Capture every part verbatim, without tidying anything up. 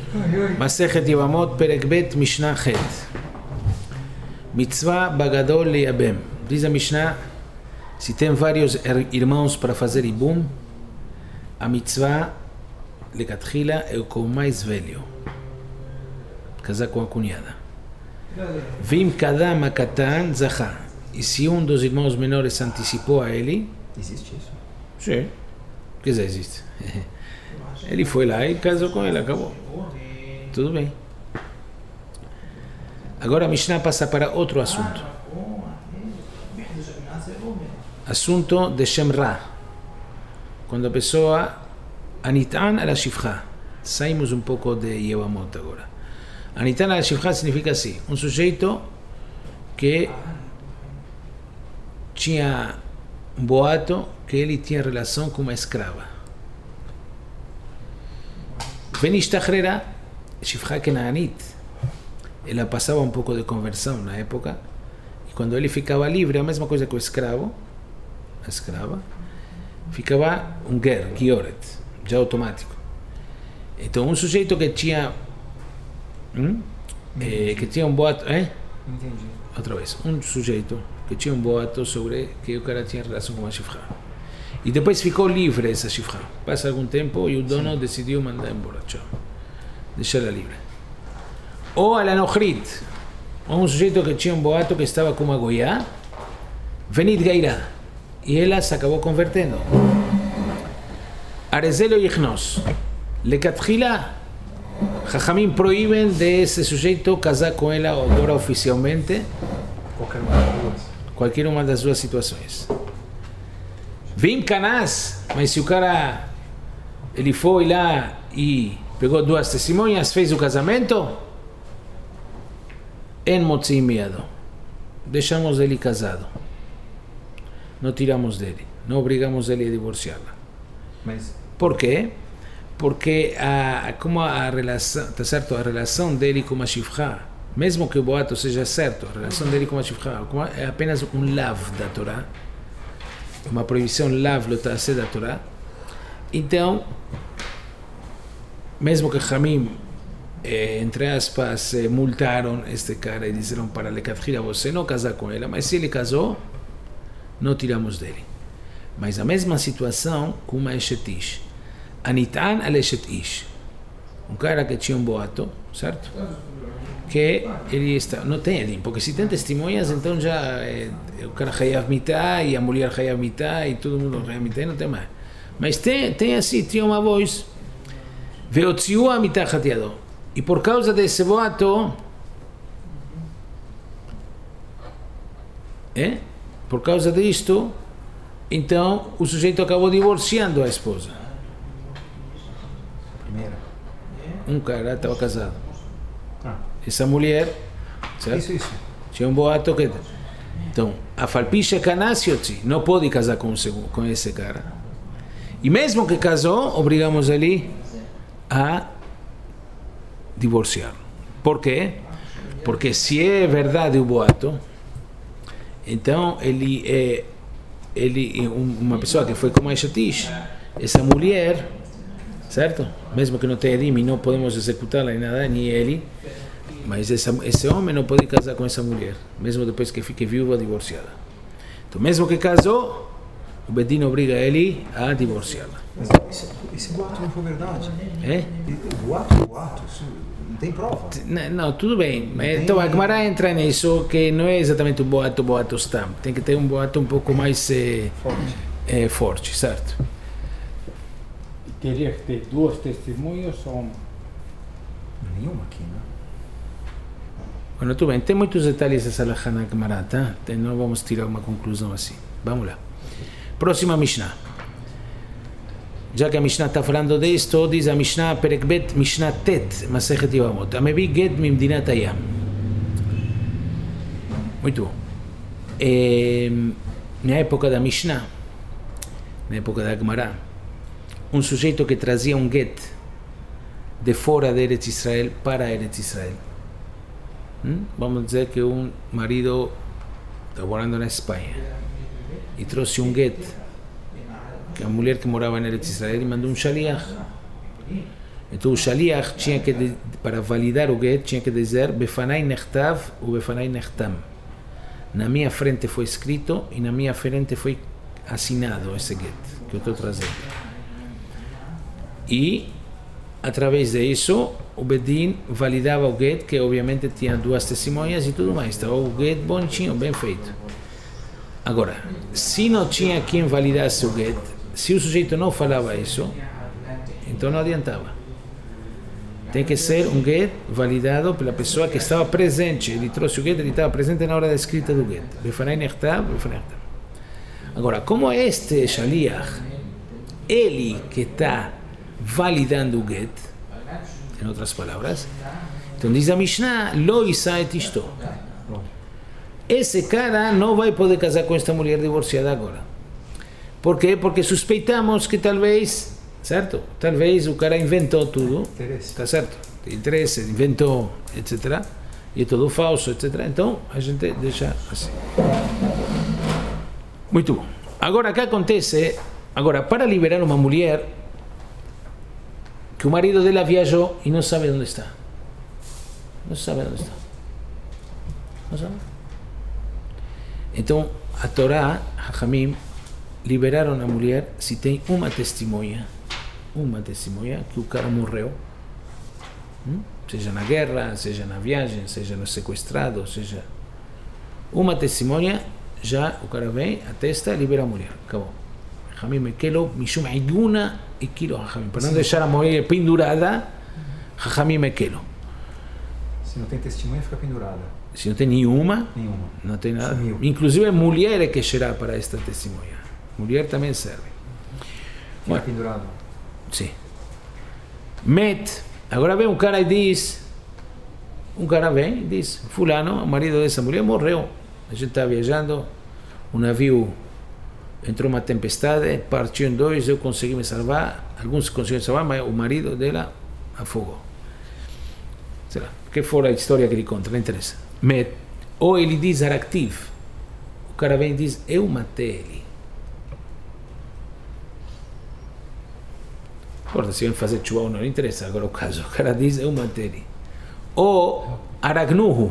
Masechet Yevamot, Perek Bet, Mishnah Het. Mitzvah Bagadol Leyabem. Diz a Mishnah, se tem vários irmãos para fazer ibum, a mitzvah Lekatchila é o com o mais velho. Casar com a cunhada. Vim Kadam Akatan Zachá. E se um dos irmãos menores se antecipou a ele... Existe isso? Sim. Quer dizer, existe. Ele foi lá e casou com ela, acabou. Tudo bem. Agora a Mishnah passa para outro assunto. Assunto de Shemra. Quando a pessoa... Anitan ala shifcha. Saímos um pouco de Yevamot agora. Anitan ala shifcha significa assim. Um sujeito que tinha um boato que ele tinha relação com uma escrava. Venistachrera, shifcha kenaanit. Ela passava um pouco de conversão na época. E quando ele ficava livre, a mesma coisa que o escravo, a escrava, ficava um ger, gioret, já automático. Então um sujeito que tinha hum, eh, que tinha um boato, eh? Entendi. Outra vez, um sujeito que tinha um boato sobre que o cara tinha relação com uma shifra. E depois ficou livre essa shifra. Passa algum tempo e o dono Sim. decidiu mandar embora, tchau, deixar ela livre. Ou a Lanochrit, um sujeito que tinha um boato que estava com uma goiá, venit gairá, e ela se acabou convertendo. Arezelo yichnos, lekatchila, Jajamim proíben de esse sujeito casar com ela agora oficialmente. Qualquer uma das duas. Qualquer uma das duas situações. Vim canás, mas se o cara ele foi lá e pegou duas testemunhas, fez o casamento, en motzi miado. Deixamos ele casado. Não tiramos dele. Não obrigamos ele a divorciá-la. Mas por quê? Porque a, como a relação, tá certo? A relação dele com a shifra, mesmo que o boato seja certo, a relação dele com a shifra é apenas um lav da Torá, uma proibição lav lotase da Torá. Então, mesmo que Hamim, eh, entre aspas, eh, multaram este cara e disseram para Lekatchila, você não casar com ela, mas se ele casou, não tiramos dele. Mas a mesma situação com uma Eshetish. Anitan al Eshet Ish. Um cara que tinha um boato, certo? Que ele está, não tem edim, porque se tem testemunhas, então já é, o cara Hayav mitá e a mulher Hayav mitá e todo mundo Hayav mitá e não tem mais. Mas tem, tem assim, tinha uma voz. Veotziu a mitá hatiado. E por causa desse boato, é? Por causa disto, então o sujeito acabou divorciando a esposa. primeira. Um cara estava casado. Ah. Essa mulher, certo? Isso, isso. Tinha um boato que... Então, a falpicha canasioti não pode casar com, com esse cara. E mesmo que casou, obrigamos ele a divorciar. Por quê? Porque se é verdade o boato, então ele é ele uma pessoa que foi como a Eshetish, essa mulher, certo? Mesmo que não tenha edim, não podemos executá-la nem nada, nem ele, mas essa, esse homem não pode casar com essa mulher, mesmo depois que fique viúva, divorciada. Então, mesmo que casou, o Bedin obriga ele a divorciá-la. Mas esse, esse boato não foi verdade? É? Boato, boato, isso não tem prova. Não, não, tudo bem. Tem... Então a Gemara entra nisso, que não é exatamente um boato, boato stam. Tem que ter um boato um pouco mais eh, Forte. eh, forte, certo? Teria que ter duas testemunhas ou uma? Nenhuma aqui, né? Bueno, tudo bem. Tem muitos detalhes essa halakha na Gemara, tá? Então, não vamos tirar uma conclusão assim. Vamos lá. Próxima Mishnah. Já que a Mishnah está falando disto, diz a Mishnah, Perek Bet, Mishnah Tet, Masechet Yevamot. Amevi get mimdinat hayam. Muito bom. É, na época da Mishnah, na época da Gemara, um sujeito que trazia um get de fora de Eretz Israel para Eretz Israel. Hum? Vamos dizer que um marido está morando na Espanha e trouxe um get, que a mulher que morava em Eretz Israel mandou um shaliach. Então o shaliach tinha que, para validar o get, tinha que dizer befanai nechtav ou befanai nechtam. Na minha frente foi escrito e na minha frente foi assinado esse get que eu estou trazendo. E através disso o Bedin validava o get, que obviamente tinha duas testemunhas e tudo mais. Então o get bonitinho, bem feito. Agora, se não tinha quem validasse o get, se o sujeito não falava isso, então não adiantava. Tem que ser um get validado pela pessoa que estava presente. Ele trouxe o get, ele estava presente na hora da escrita do get. Agora, como este shaliach, ele que está validando o get, em outras palavras, então diz a Mishnah, lo isa et ishto. Esse cara não vai poder casar com esta mulher divorciada agora. Por quê? Porque suspeitamos que talvez, certo? Talvez o cara inventou tudo, está certo? Tem interesse, inventou, etcétera. E é tudo falso, etcétera. Então a gente deixa assim. Muito bom. Agora, o que acontece? Agora, para liberar uma mulher que o marido dela viajou e não sabe onde está. Não sabe onde está. Não sabe. Então, a Torá, Hachamim, liberaram a mulher se tem uma testemunha, uma testemunha que o cara morreu, hum? seja na guerra, seja na viagem, seja no sequestrado, seja uma testemunha, já o cara vem, atesta e libera a mulher. Acabou. Hachamim mekelo, mishum iguna e kilo Hachamim. Para não deixar a mulher pendurada, Hachamim mekelo. Se não tem testemunha, fica pendurada. Se não tem nenhuma, nenhuma. não tem nada. Sumiu. Inclusive a mulher é que será para esta testemunha. Mulher também serve. Fica Ué. pendurado. Sim. Met. Agora vem um cara e diz, um cara vem e diz, fulano, o marido dessa mulher morreu. A gente está viajando, o navio entrou uma tempestade, partiu em dois, eu consegui me salvar, alguns conseguiram salvar, mas o marido dela afogou. Sei lá, que for a história que ele conta, não interessa. Met. Ou ele diz araktiv. O cara vem e diz, eu matei ele. Importa se vem fazer tshuva ou não, não interessa agora o caso. O cara diz, eu matei ele. Ou aragnuhu.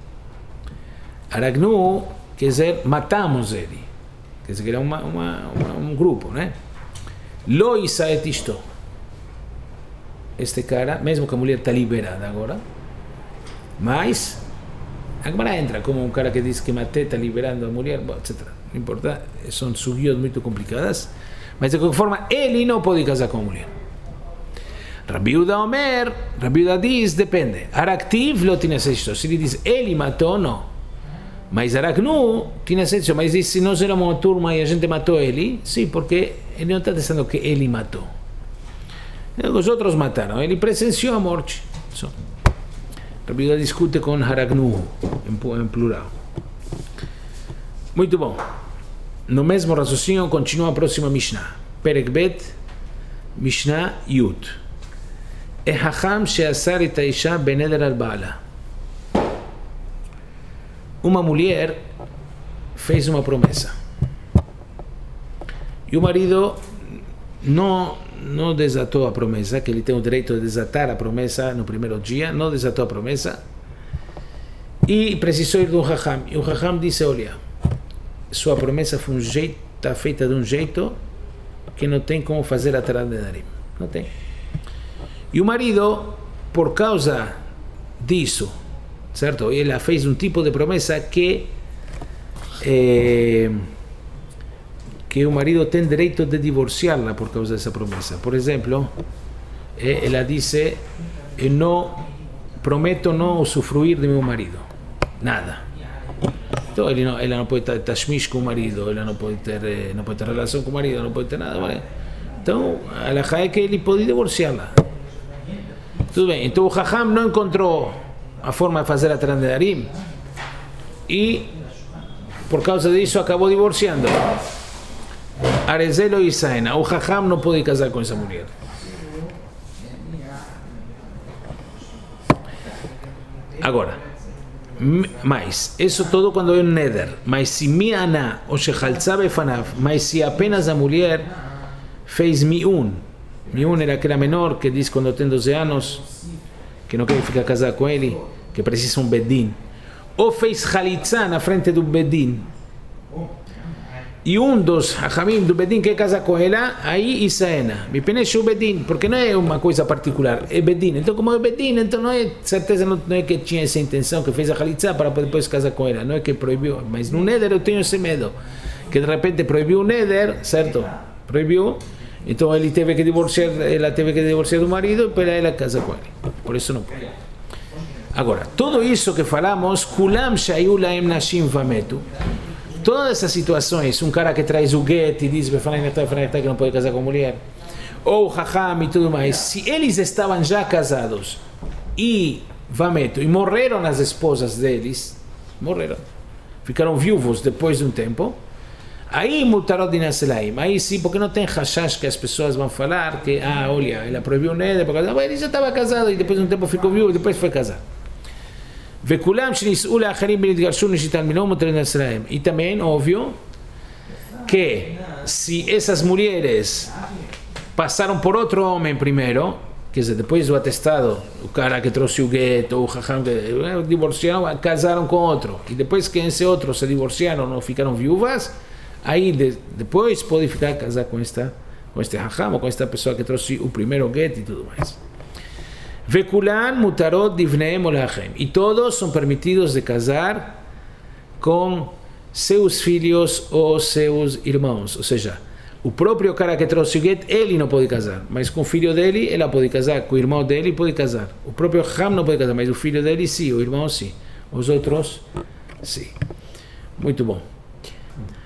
Aragnuhu quer dizer, matamos ele. Quer dizer que era uma, uma, uma, um grupo, né? Lo isa et ishto. Este cara, mesmo que a mulher está liberada agora, mas a Gemara entra como um cara que diz que matei, está liberando a mulher, etcétera. Não importa, são sugios muito complicadas, mas de qualquer forma, ele não pode casar com a mulher. Rabi Yehuda Omer, Rabi Yehuda diz, depende. Araktiv lo tinha sexto. Se ele diz, ele matou, não. Mas Araknu tinha sexto. Mas diz, se nós éramos uma turma e a gente matou ele, sim, porque ele não está dizendo que ele matou. Os outros mataram, ele presenciou a morte. So. Rabi Yehuda discute com Haragnu, em plural. Muito bom. No mesmo raciocínio, continua a próxima Mishnah. Perek Bet, Mishnah Yud. E Hacham she'asar et ha'isha beneder al ba'ala. Uma mulher fez uma promessa. E o marido não, não desatou a promessa, que ele tem o direito de desatar a promessa no primeiro dia, não desatou a promessa. E precisou ir do Hacham. E o Hacham disse, olha, sua promessa foi um jeito, está feita de um jeito que não tem como fazer a Tarat Nedarim. Não tem. E o marido, por causa disso, certo? Ela fez um tipo de promessa que eh, que o marido tem direito de divorciá-la por causa dessa promessa. Por exemplo, eh, ela disse, eu não prometo não usufruir de meu marido, nada. Então ele não, ela não pode ter tashmish com o marido, ela não pode ter, não pode ter relação com o marido, não pode ter nada. Vale? Então, a halajá é que ele pode divorciá-la. Tudo bem, então o Hacham não encontrou a forma de fazer a Tarat Nedarim e, por causa disso, acabou divorciando. Arezelo e Isaena, o Hacham não pode casar com essa mulher. Agora, mas, isso todo quando é um neder. Mas se mi'ana ou shechaltza befanav, mas se apenas a mulher fez mi'un, Miun era aquela menor que diz quando tem doze anos que não quer ficar casada com ele, que precisa um bedin. Ou fez chalitza na frente do bedin. E um dos hachamim do bedin quer casar com ela, aí isaena. Me penecha o bedin, porque não é uma coisa particular, é bedin. Então, como é bedin, então não é certeza, não, não é que tinha essa intenção, que fez a chalitza para depois casar com ela, não é que proibiu. Mas no neder eu tenho esse medo, que de repente proibiu o neder, certo? Proibiu. Então ele teve que divorciar, ela teve que divorciar do marido para ela casar com ele. Por isso não pode. Agora, tudo isso que falamos, kulam shayu laem nashim vametu. Todas essas situações, um cara que traz o get e diz que não pode casar com mulher, ou hacham e tudo mais, se eles estavam já casados e vametu, e morreram as esposas deles, morreram, ficaram viúvos depois de um tempo, aí mutarot din aselaim, aí sim, porque não tem hashash que as pessoas vão falar que, ah, olha, ela proibiu o neder, porque ele já estava casado e depois de um tempo ficou viúvo e depois foi casar. וכולם שנישאו לאחרים ונתגרשו נשיתן מינו מותרים din aselaim. E também, óbvio, que se essas mulheres passaram por outro homem primeiro, quer dizer, depois do atestado, o cara que trouxe o gueto, ou o hacham que divorciaram, casaram com outro, e depois que esse outro se divorciaram ou ficaram viúvas, aí de, depois pode ficar casar com esta, com este hacham ou com esta pessoa que trouxe o primeiro gueto e tudo mais. Vekulan mutarot divneem olachem. E todos são permitidos de casar com seus filhos ou seus irmãos. Ou seja, o próprio cara que trouxe o gueto, ele não pode casar. Mas com o filho dele, ela pode casar. Com o irmão dele, pode casar. O próprio Ham não pode casar, mas o filho dele, sim. O irmão, sim. Os outros, sim. Muito bom.